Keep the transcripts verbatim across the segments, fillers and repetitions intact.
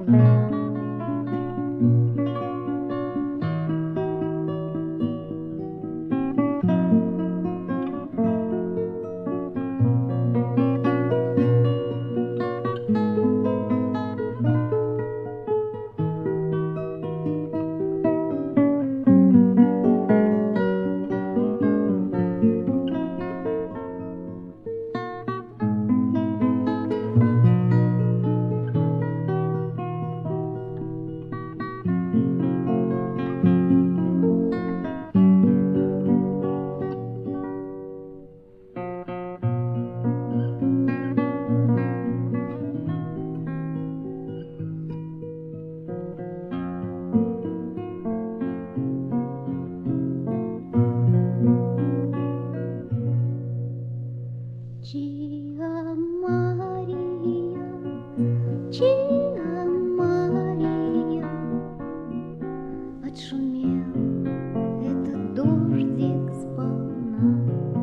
Чиа Мария, Чиа Мария, отшумел этот дождик сполна.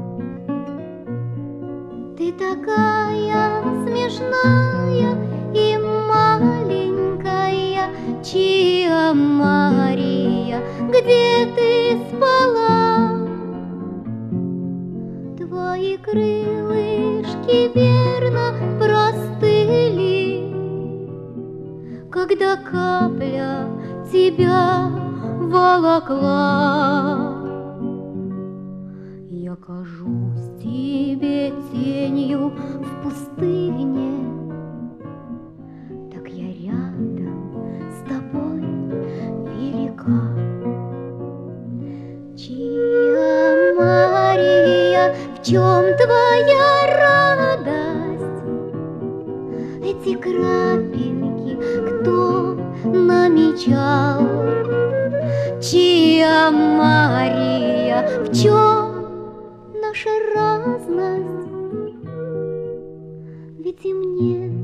Ты такая смешная и маленькая, Чиа Мария, где ты спала? Твои крылышки верно простыли, когда капля тебя волокла. Я кажусь тебе тенью в пустыне, так я рядом с тобой велика. Чиа Мария, в чем твоя радость? Эти крапинки кто намечал? Чиа Мария, в чем наша разность? Ведь и мне